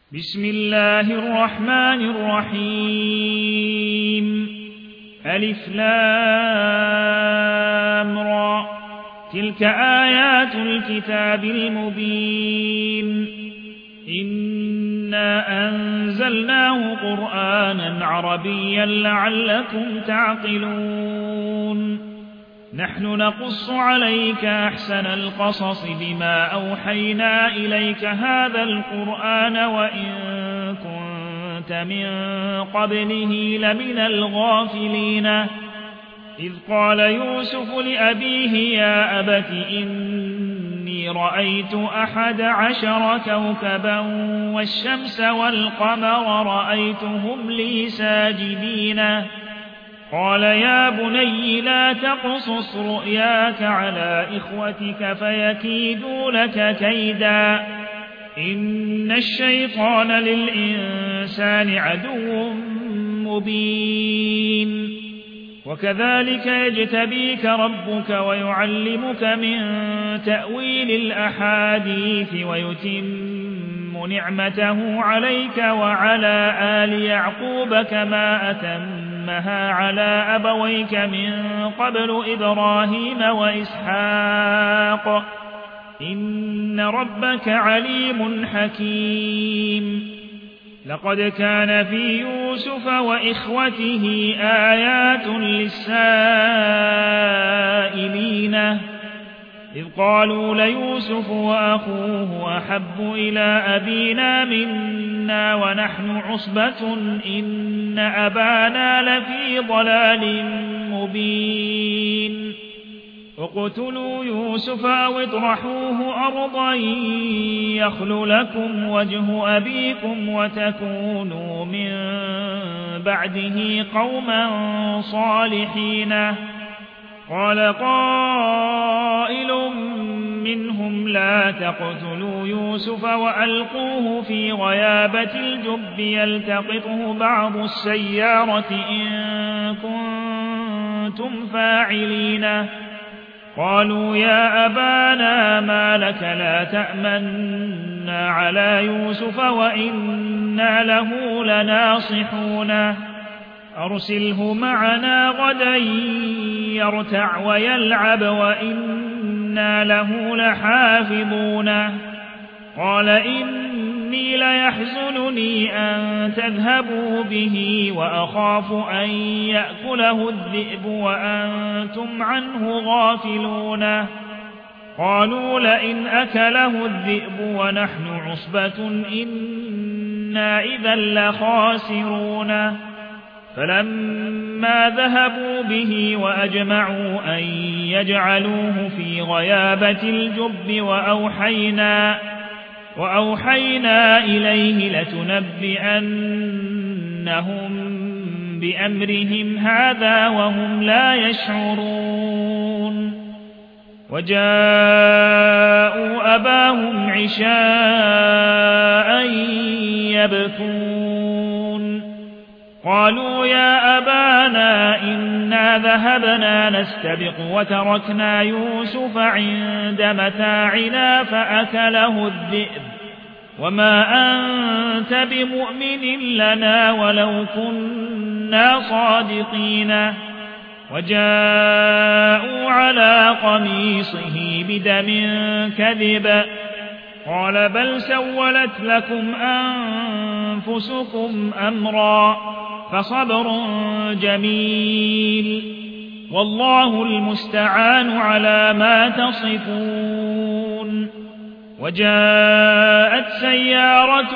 بسم الله الرحمن الرحيم ألف لام را تلك آيات الكتاب المبين إنا أنزلناه قرآنا عربيا لعلكم تعقلون نحن نقص عليك أحسن القصص بما أوحينا إليك هذا القرآن وإن كنت من قبله لمن الغافلين إذ قال يوسف لأبيه يا أبت إني رأيت 11 كوكبا والشمس والقمر رأيتهم لي ساجدين قال يا بني لا تقصص رؤياك على إخوتك فيكيدوا لك كيدا إن الشيطان للإنسان عدو مبين وكذلك يجتبيك ربك ويعلمك من تأويل الأحاديث ويتم نعمته عليك وعلى آل يعقوب كما أتمها على أبويك من قبل إبراهيم وإسحاق إن ربك عليم حكيم لقد كان في يوسف وإخوته آيات للسائلين إذ قالوا ليوسف وأخوه أحب إلى أبينا منا ونحن عصبة إن أبانا لفي ضلال مبين اقتلوا يوسف أو اطرحوه أرضا يخل لكم وجه أبيكم وتكونوا من بعده قوما صالحين قال قائل منهم لا تقتلوا يوسف وألقوه في غيابة الجب يلتقطه بعض السيارة إن كنتم فاعلين قالوا يا أبانا ما لك لا تأمنا على يوسف وإنا له لناصحون أرسله معنا غدا يرتع ويلعب وإنا له لحافظون قال إني ليحزنني أن تذهبوا به وأخاف أن يأكله الذئب وأنتم عنه غافلون قالوا لئن أكله الذئب ونحن عصبة إنا إذا لخاسرون فلما ذهبوا به وأجمعوا أن يجعلوه في غيابة الجب وأوحينا إليه لتنبئنهم بأمرهم هذا وهم لا يشعرون وجاءوا أباهم عشاء يبكون قالوا يا أبانا إنا ذهبنا نستبق وتركنا يوسف عند متاعنا فأكله الذئب وما أنت بمؤمن لنا ولو كنا صادقين وجاءوا على قميصه بدم كذب قال بل سولت لكم أنفسكم أمرا فصبر جميل والله المستعان على ما تصفون وجاءت سيارة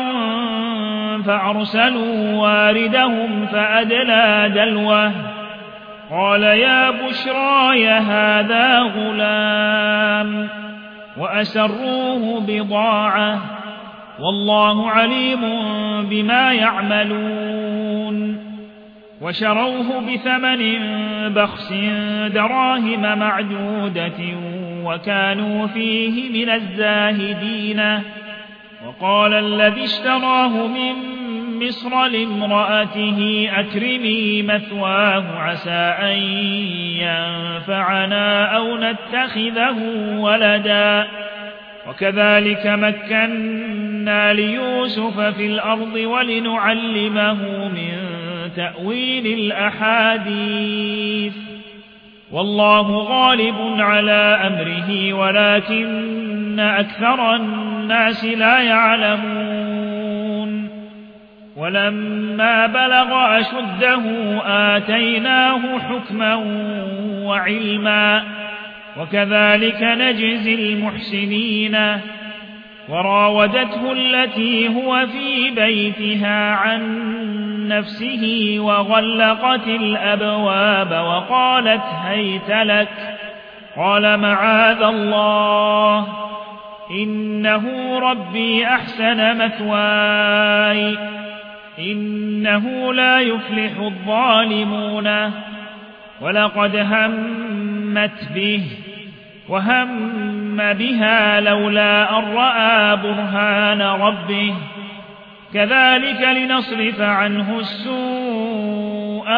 فأرسلوا واردهم فأدلى دلوه قال يا بشراي هذا غلام وأسروه بضاعة والله عليم بما يعملون وشروه بثمن بخس دراهم معدودة وكانوا فيه من الزاهدين وقال الذي اشتراه من مصر لامرأته أكرمي مثواه عسى أن ينفعنا أو نتخذه ولدا وكذلك مكنا ليوسف في الأرض ولنعلمه من تأويل الأحاديث والله غالب على أمره ولكن أكثر الناس لا يعلمون ولما بلغ أشده آتيناه حكما وعلما وكذلك نجزي المحسنين وراودته التي هو في بيتها عن نفسه وغلقت الأبواب وقالت هيت لك قال معاذ الله إنه ربي أحسن مثواي إنه لا يفلح الظالمون ولقد همت به وهم بها لولا أن رأى برهان ربه كذلك لنصرف عنه السوء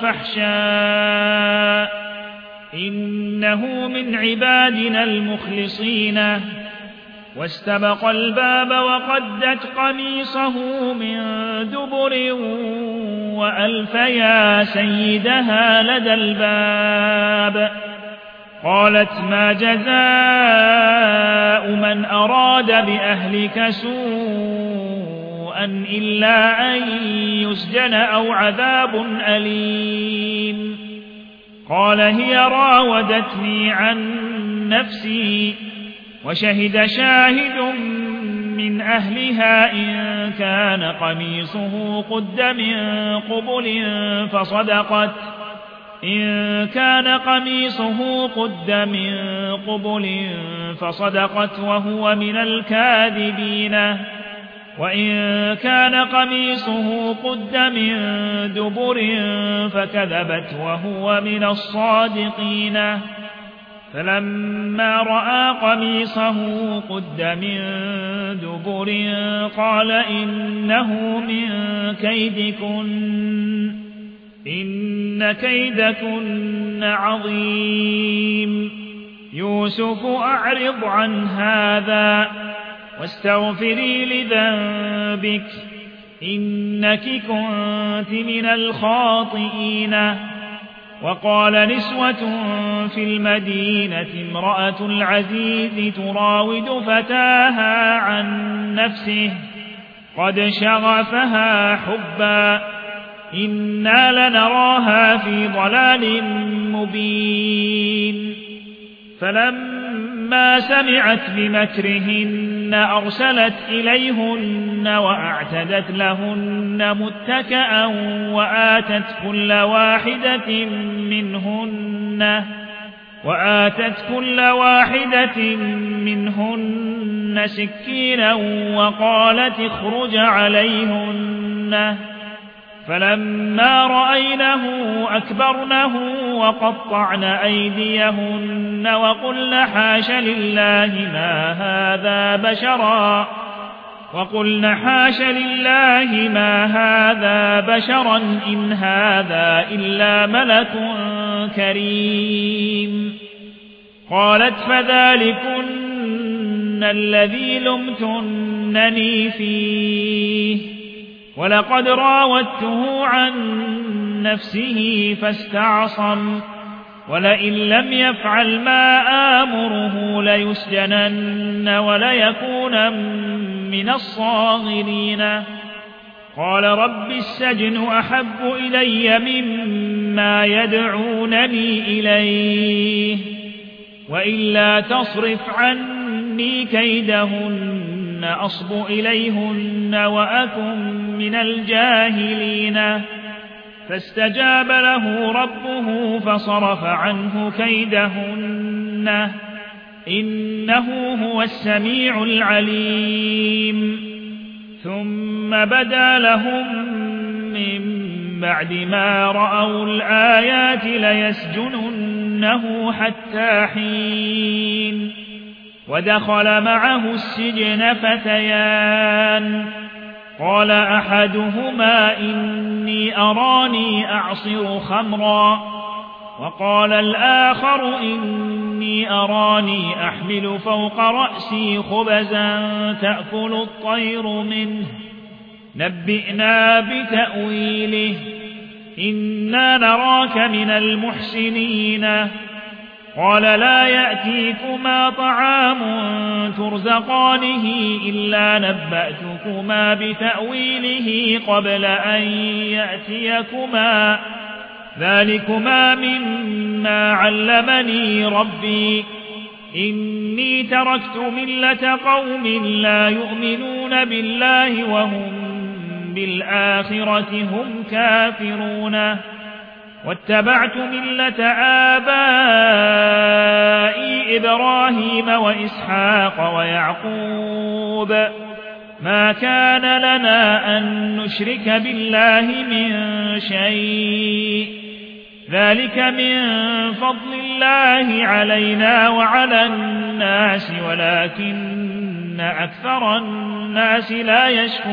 والفحشاء إنه من عبادنا المخلصين واستبق الباب وقدت قميصه من دبر وألف يا سيدها لدى الباب قالت ما جزاء من أراد بأهلك سوءا إلا أن يسجن أو عذاب أليم قال هي راودتني عن نفسي وشهد شاهد من أهلها إن كان قميصه قد من قبل فصدقت وهو من الكاذبين وإن كان قميصه قد من دبر فكذبت وهو من الصادقين فلما رأى قميصه قد من دبر قال إنه من كيدكن إن كيدكن عظيم يوسف أعرض عن هذا واستغفري لذنبك إنك كنت من الخاطئين وقال نسوة في المدينة امرأة العزيز تراود فتاها عن نفسه قد شغفها حبا إنا لنراها في ضلال مبين فلما سمعت بمكرهن أرسلت إليهن وأعتدت لهن متكئا وآتت كل واحدة منهن سكينا وقالت اخرج عليهن فلما رأينه أكبرنه وقطعن أيديهن وقلن حاش لله ما هذا بشرا إن هذا إلا ملك كريم قالت فذلكن الذي لمتنني فيه ولقد راودته عن نفسه فاستعصم ولئن لم يفعل ما آمره ليسجنن وليكون من الصاغرين قال رب السجن أحب إلي مما يدعونني إليه وإلا تصرف عني كيدهن أصب إليهن وأكن من الجاهلين فاستجاب له ربه فصرف عنه كيدهن إنه هو السميع العليم ثم بدا لهم من بعد ما رأوا الآيات ليسجننه حتى حين ودخل معه السجن فتيان قال أحدهما إني أراني أعصر خمرا وقال الآخر إني أراني أحمل فوق رأسي خبزا تأكل الطير منه نبئنا بتأويله إنا نراك من المحسنين قال لا يأتيكما طعام ترزقانه إلا نبأتكما بتأويله قبل أن يأتيكما ذلكما مما علمني ربي إني تركت ملة قوم لا يؤمنون بالله وهم بالآخرة هم كافرون واتبعت ملة آبائي إبراهيم وإسحاق ويعقوب ما كان لنا أن نشرك بالله من شيء ذلك من فضل الله علينا وعلى الناس ولكن أكثر الناس لا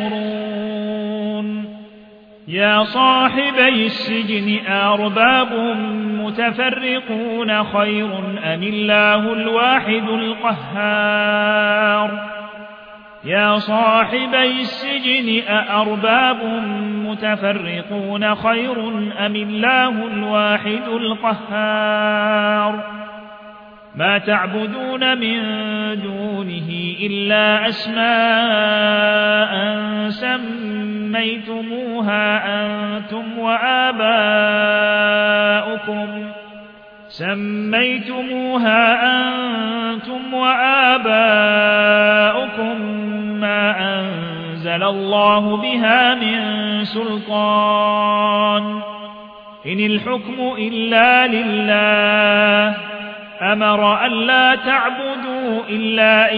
يشكرون يا صاحبي السجن أرباب متفرقون خير أم الله الواحد القهار يا صاحبي السجن أأرباب متفرقون خير أم الله الواحد القهار ما تعبدون من دونه إلا أسماء سميتموها أنتم وآباؤكم ما أنزل الله بها من سلطان إن الحكم إلا لله أمر ألا تعبدوا إلا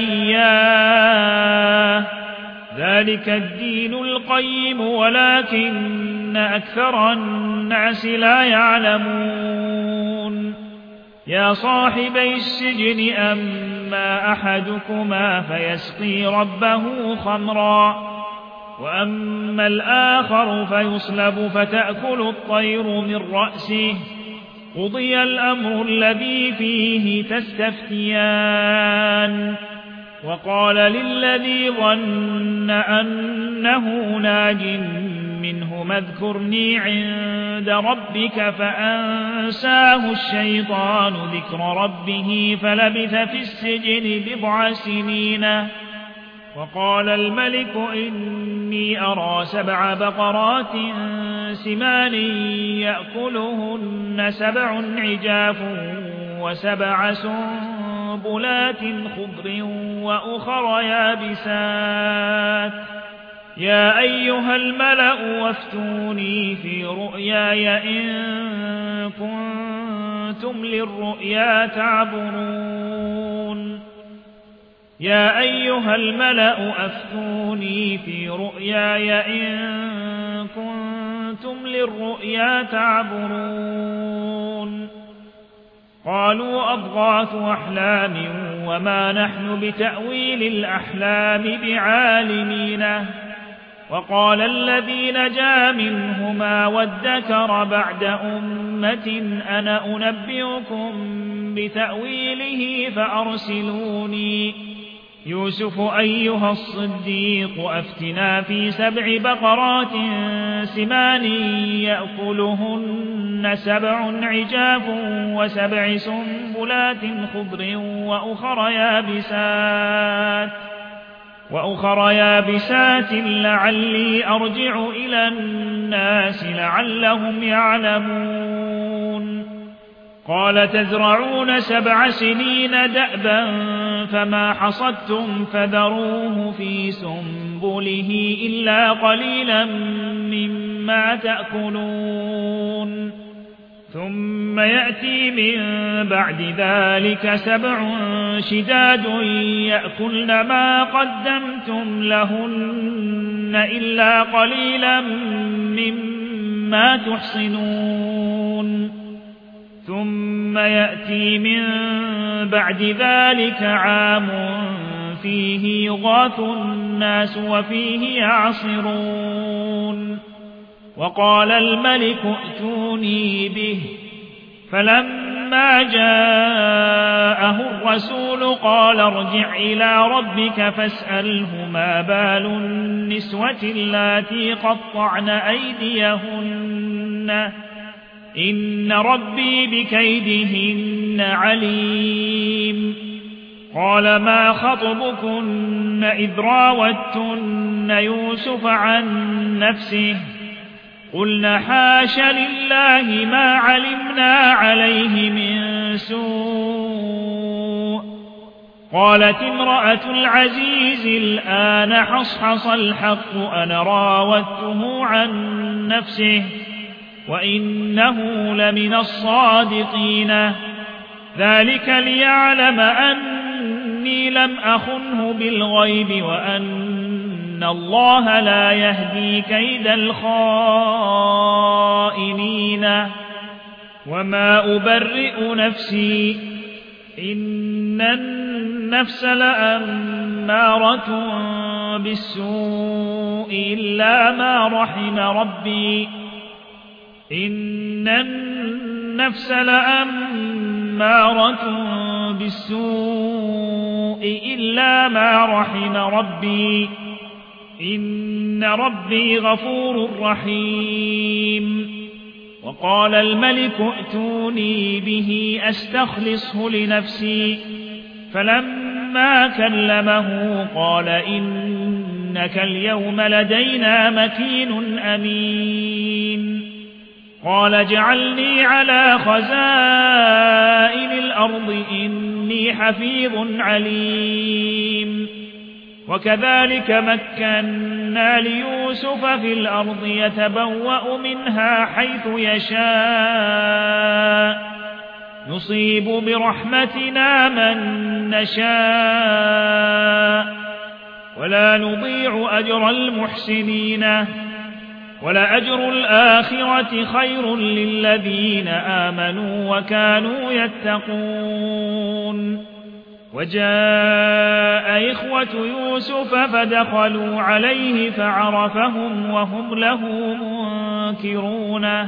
إياه ذلك الدين القيم ولكن أكثر الناس لا يعلمون يا صاحبي السجن أما أحدكما فيسقي ربه خمرا وأما الآخر فيصلب فتأكل الطير من رأسه قضي الأمر الذي فيه تستفتيان وقال للذي ظن أنه ناج منهما اذكرني عند ربك فأنساه الشيطان ذكر ربه فلبث في السجن بضع سنين وقال الملك إني أرى 7 بقرات سمان يأكلهن 7 عجاف و7 سنبلات خضر وأخر يابسات يا أيها الملأ وافتوني في رؤياي إن كنتم للرؤيا تعبرون يا أيها الملأ أفتوني في رؤياي إن كنتم للرؤيا تعبرون قالوا أضغاث أحلام وما نحن بتأويل الأحلام بعالمين وقال الذي نجا منهما وادكر بعد أمة أنا أنبئكم بتأويله فأرسلوني يوسف أيها الصديق أفتنا في 7 بقرات سمان يأكلهن 7 عجاف و7 سنبلات خضر وأخر يابسات لعلي أرجع إلى الناس لعلهم يعلمون قال تزرعون 7 سنين دأبا فما حصدتم فذروه في سنبله إلا قليلا مما تأكلون ثم يأتي من بعد ذلك 7 شداد يأكلن ما قدمتم لهن إلا قليلا مما تحصنون ثم يأتي من بعد ذلك عام فيه يغاث الناس وفيه يعصرون وقال الملك ائتوني به فلما جاءه الرسول قال ارجع إلى ربك فاسأله ما بال النسوة اللاتي قطعن أيديهن إن ربي بكيدهن عليم. قال ما خطبكن إذ راوتن يوسف عن نفسه قلنا حاش لله ما علمنا عليه من سوء. قالت امرأة العزيز الآن حصحص الحق أنا راودته عن نفسه وإنه لمن الصادقين ذلك ليعلم أني لم أخنه بالغيب وأن الله لا يهدي كيد الخائنين. وما أبرئ نفسي إن النفس لأمارة بالسوء إلا ما رحم ربي إن النفس لأمارة بالسوء إلا ما رحم ربي إن ربي غفور رحيم. وقال الملك ائتوني به أستخلصه لنفسي فلما كلمه قال إنك اليوم لدينا مكين أمين. قال اجعلني على خزائن الأرض إني حفيظ عليم. وكذلك مكنا ليوسف في الأرض يتبوأ منها حيث يشاء نصيب برحمتنا من نشاء ولا نضيع أجر المحسنين ولأجر الآخرة خير للذين آمنوا وكانوا يتقون. وجاء إخوة يوسف فدخلوا عليه فعرفهم وهم له منكرون.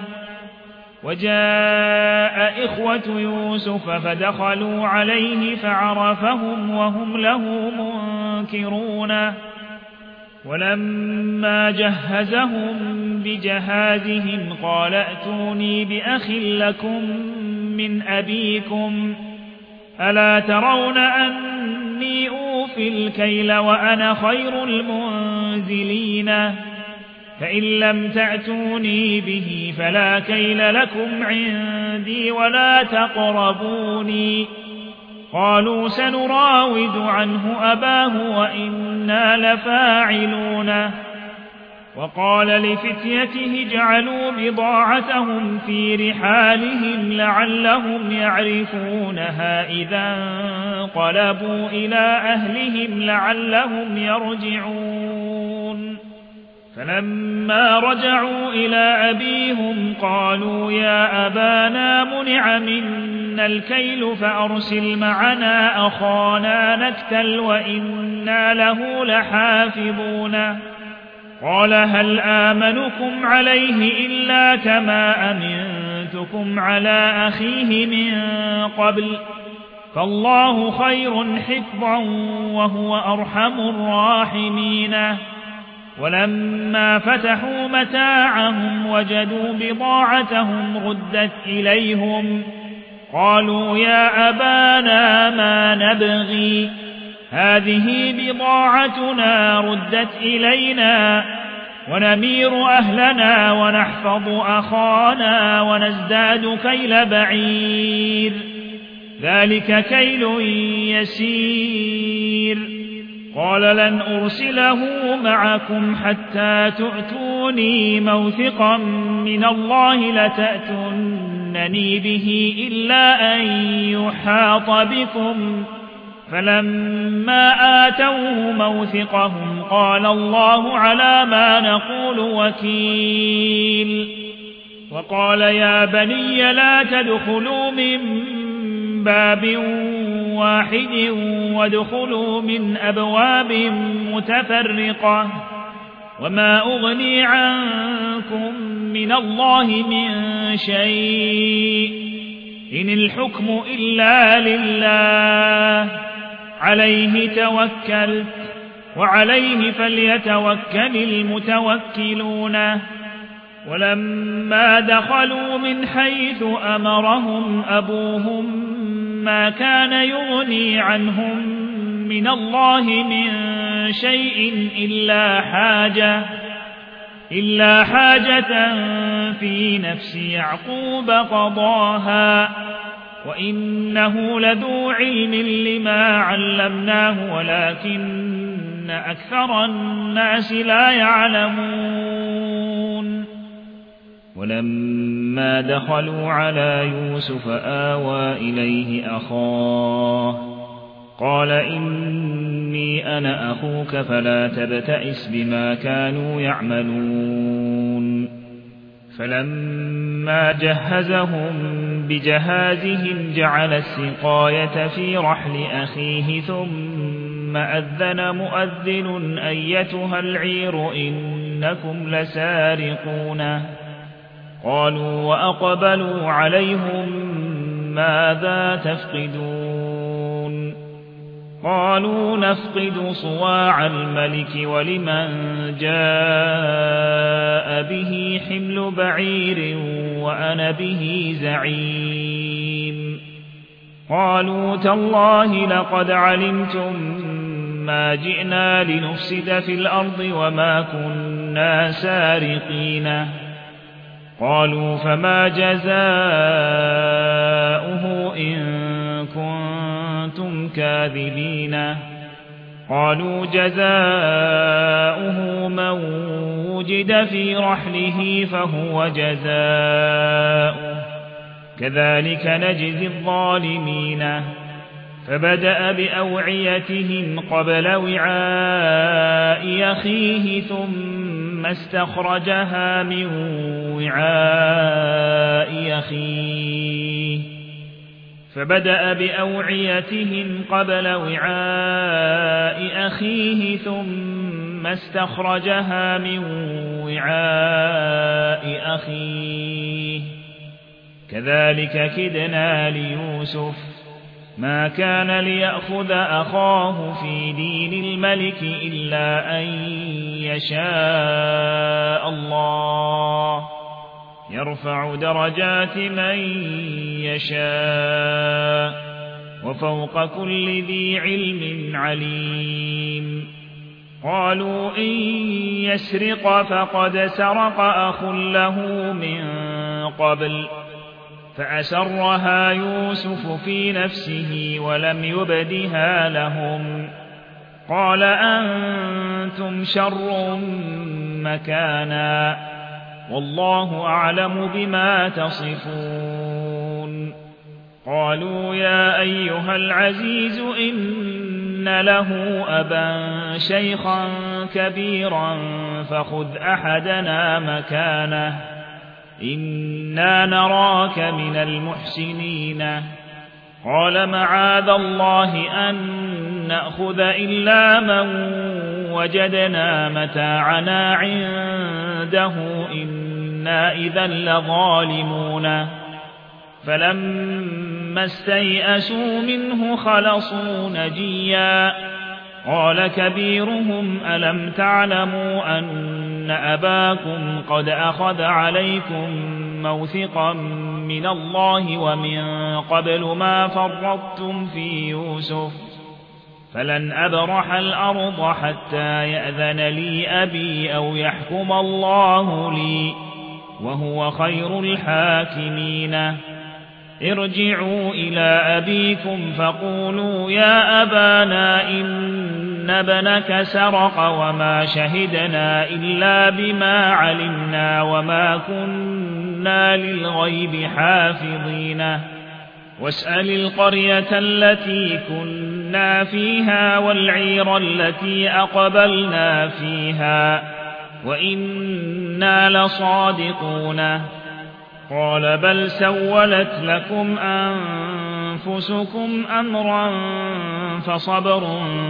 وجاء إخوة يوسف فدخلوا عليه فعرفهم وهم له منكرون. ولما جهزهم بجهازهم قال ائتوني بأخ لكم من أبيكم ألا ترون أني أوفي الكيل وأنا خير المنزلين فإن لم تأتوني به فلا كيل لكم عندي ولا تقربوني. قالوا سنراود عنه أباه وإنا لفاعلون. وقال لفتيته اجعلوا بضاعتهم في رحالهم لعلهم يعرفونها إذا انقلبوا إلى أهلهم لعلهم يرجعون. فلما رجعوا إلى أبيهم قالوا يا أبانا منع منا الكيل فأرسل معنا أخانا نكتل وإنا له لحافظون. قال هل آمنكم عليه إلا كما أمنتكم على أخيه من قبل فالله خير حفظا وهو أرحم الراحمين. ولما فتحوا متاعهم وجدوا بضاعتهم ردت إليهم قالوا يا أبانا ما نبغي هذه بضاعتنا ردت إلينا ونمير أهلنا ونحفظ أخانا ونزداد كيل بعير ذلك كيل يسير. قال لن أرسله معكم حتى تؤتوني موثقا من الله لتأتونني به إلا أن يحاط بكم. فلما آتوه موثقهم قال الله على ما نقول وكيل. وقال يا بني لا تدخلوا من باب واحد وادخلوا من أبواب متفرقة وما أغني عنكم من الله من شيء إن الحكم إلا لله عليه توكلت وعليه فليتوكل المتوكلون ولما دخلوا من حيث أمرهم أبوهم ما كان يغني عنهم من الله من شيء إلا حاجة في نفس يعقوب قضاها وإنه لذو علم لما علمناه ولكن أكثر الناس لا يعلمون ولما دخلوا على يوسف آوى إليه أخاه قال إني أنا أخوك فلا تبتئس بما كانوا يعملون فلما جهزهم بجهازهم جعل السقاية في رحل أخيه ثم أذن مؤذن أيتها العير إنكم لسارقون قالوا وأقبلوا عليهم ماذا تفقدون قالوا نفقد صواع الملك ولمن جاء به حمل بعير وأنا به زعيم قالوا تالله لقد علمتم ما جئنا لنفسد في الأرض وما كنا سارقين قالوا فما جزاؤه إن كنتم كاذبين قالوا جزاؤه من وجد في رحله فهو جزاؤه كذلك نجزي الظالمين فبدأ بأوعيتهم قبل وعاء أخيه ثم استخرجها من وعاء أخيه فبدأ بأوعيتهم قبل وعاء أخيه ثم استخرجها من وعاء أخيه كذلك كدنا ليوسف ما كان ليأخذ أخاه في دين الملك إلا أن يشاء الله يرفع درجات من يشاء وفوق كل ذي علم عليم قالوا إن يسرق فقد سرق أخ له من قبل فأسرها يوسف في نفسه ولم يبدها لهم قال أنتم شر مكانا والله أعلم بما تصفون قالوا يا أيها العزيز إن له أبا شيخا كبيرا فخذ أحدنا مكانه إنا نراك من المحسنين قال معاذ الله أن نأخذ إلا من وجدنا متاعنا عنده إنا إذا لظالمون فلما استيئسوا منه خلصوا نجيا قال كبيرهم ألم تعلموا أن أباكم قد أخذ عليكم موثقا من الله ومن قبل ما فرطتم في يوسف فلن أبرح الأرض حتى يأذن لي أبي أو يحكم الله لي وهو خير الحاكمين ارجعوا إلى أبيكم فقولوا يا أبانا إن ابنك سرق وما شهدنا إلا بما علمنا وما كنا للغيب حافظين واسأل القرية التي كنا فيها والعير التي أقبلنا فيها وإنا لصادقون قال بل سولت لكم أنفسكم أمرا فصبر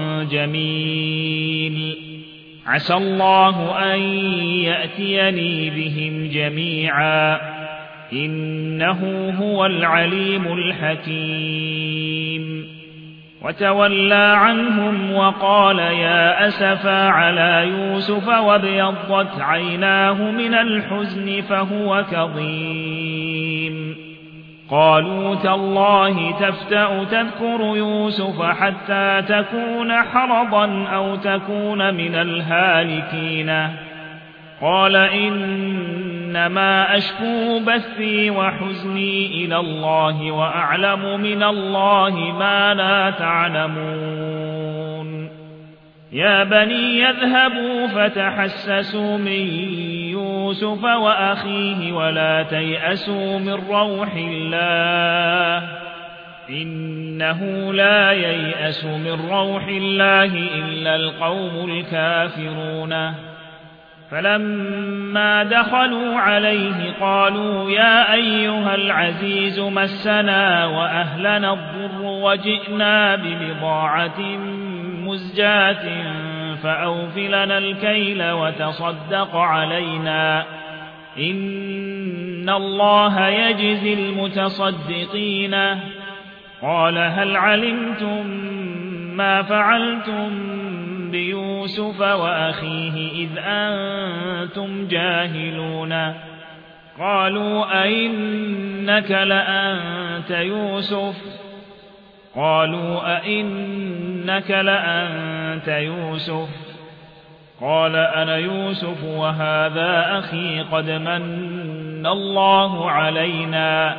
جميل عسى الله أن يأتيني بهم جميعا إنه هو العليم الحكيم وتولى عنهم وقال يا أسفا على يوسف وابيضت عيناه من الحزن فهو كظيم قالوا تالله تفتأ تذكر يوسف حتى تكون حرضا أو تكون من الهالكين قال إنما أشكو بثي وحزني إلى الله وأعلم من الله ما لا تعلمون يا بني يذهبوا فتحسسوا من يوسف وأخيه ولا تيأسوا من روح الله إنه لا ييأس من روح الله إلا القوم الكافرون فلما دخلوا عليه قالوا يا أيها العزيز مسنا وأهلنا الضر وجئنا ببضاعة مزجاة فأوف لنا الكيل وتصدق علينا إن الله يجزي المتصدقين قال هل علمتم ما فعلتم بيوسف وأخيه إذ أنتم جاهلون قالوا أئنك لأنت يوسف قال أنا يوسف وهذا أخي قد من الله علينا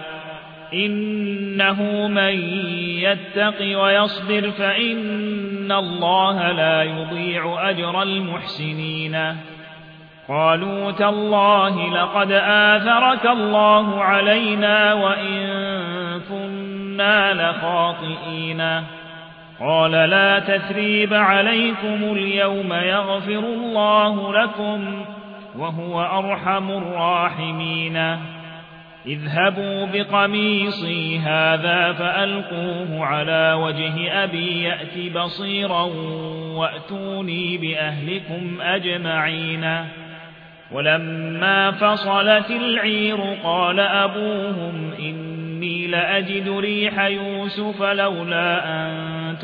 إنه من يتق ويصبر فإن الله لا يضيع أجر المحسنين قالوا تالله لقد آثرك الله علينا وإن كنا لخاطئين قال لا تثريب عليكم اليوم يغفر الله لكم وهو أرحم الراحمين اذهبوا بقميصي هذا فألقوه على وجه أبي يأت بصيرا وأتوني بأهلكم أجمعين ولما فصلت العير قال أبوهم إني لأجد ريح يوسف لولا أن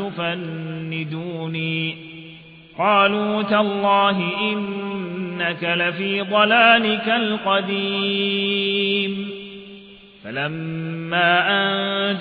تفندوني قالوا تالله إنك لفي ضلالك القديم فلما أن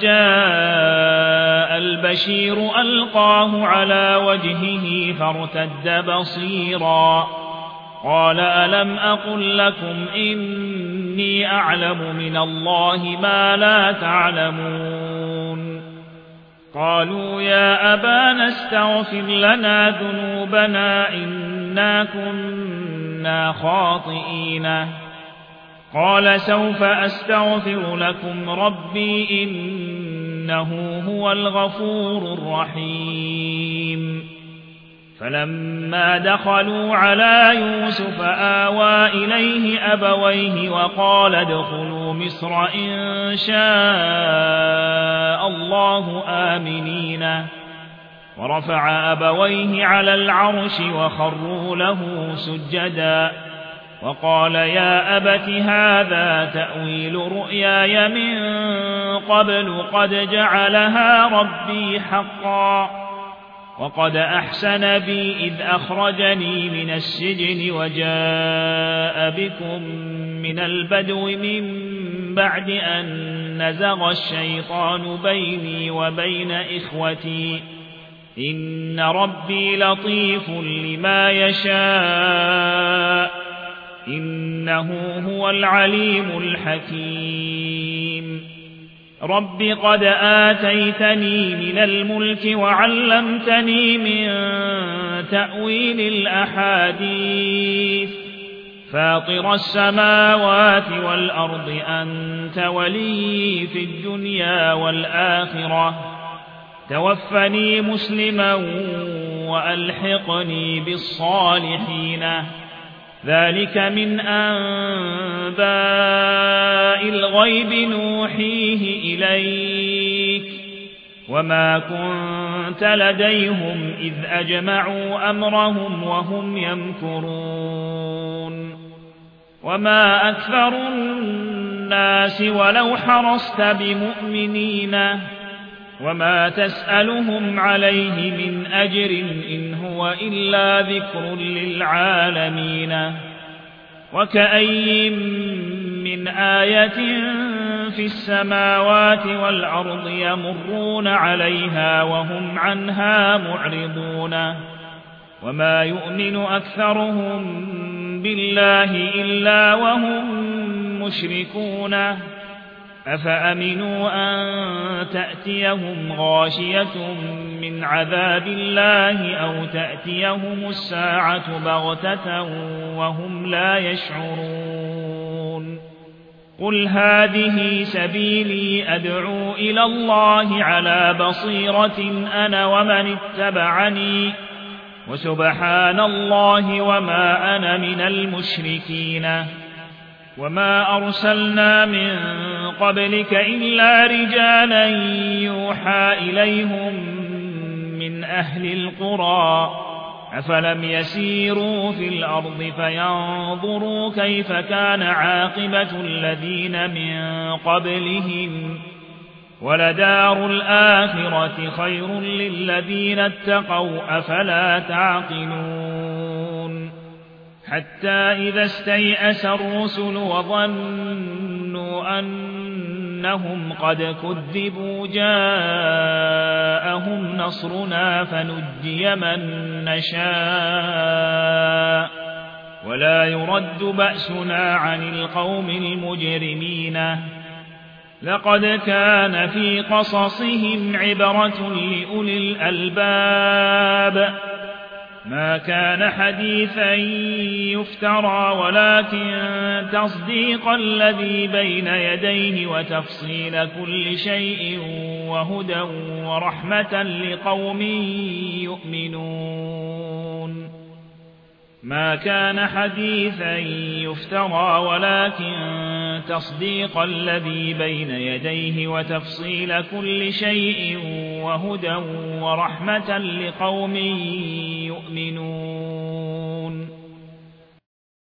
جاء البشير ألقاه على وجهه فارتد بصيرا قال ألم أقل لكم إني أعلم من الله ما لا تعلمون قالوا يا أبانا استغفر لنا ذنوبنا إنا كنا خاطئين قال سوف أستغفر لكم ربي إنه هو الغفور الرحيم فلما دخلوا على يوسف آوى إليه أبويه وقال ادخلوا مصر إن شاء الله آمنين ورفع أبويه على العرش وخروا له سجدا وقال يا أبت هذا تأويل رؤياي من قبل قد جعلها ربي حقا وقد أحسن بي إذ أخرجني من السجن وجاء بكم من البدو من بعد أن نزغ الشيطان بيني وبين إخوتي إن ربي لطيف لما يشاء إنه هو العليم الحكيم رب قد آتيتني من الملك وعلمتني من تأويل الأحاديث فاطر السماوات والأرض أنت ولي في الدنيا والآخرة توفني مسلما وألحقني بالصالحين ذلك من أنباء الغيب نوحيه إليك وما كنت لديهم إذ أجمعوا أمرهم وهم يمكرون وما أكثر الناس ولو حرصت بمؤمنين وما تسألهم عليه من أجر إن هو إلا ذكر للعالمين وكأي من آية في السماوات والأرض يمرون عليها وهم عنها معرضون وما يؤمن أكثرهم بالله إلا وهم مشركون أفأمنوا أن تأتيهم غاشية من عذاب الله أو تأتيهم الساعة بغتة وهم لا يشعرون قل هذه سبيلي أدعو إلى الله على بصيرة أنا ومن اتبعني وسبحان الله وما أنا من المشركين وما أرسلنا من قبلك إلا رجالا يوحى إليهم من أهل القرى أفلم يسيروا في الأرض فينظروا كيف كان عاقبة الذين من قبلهم ولدار الآخرة خير للذين اتقوا أفلا تعقلون حتى إذا استيأس الرسل وظنوا أنهم قد كذبوا جاءهم نصرنا فنجي من نشاء ولا يرد بأسنا عن القوم المجرمين لقد كان في قصصهم عبرة لأولي الألباب ما كان حديثا يفترى ولكن تصديق الذي بين يديه وتفصيل كل شيء وهدى ورحمة لقوم يؤمنون ما كان حديثا يفترى ولكن تصديق الذي بين يديه وتفصيل كل شيء وهدى ورحمة لقوم يؤمنون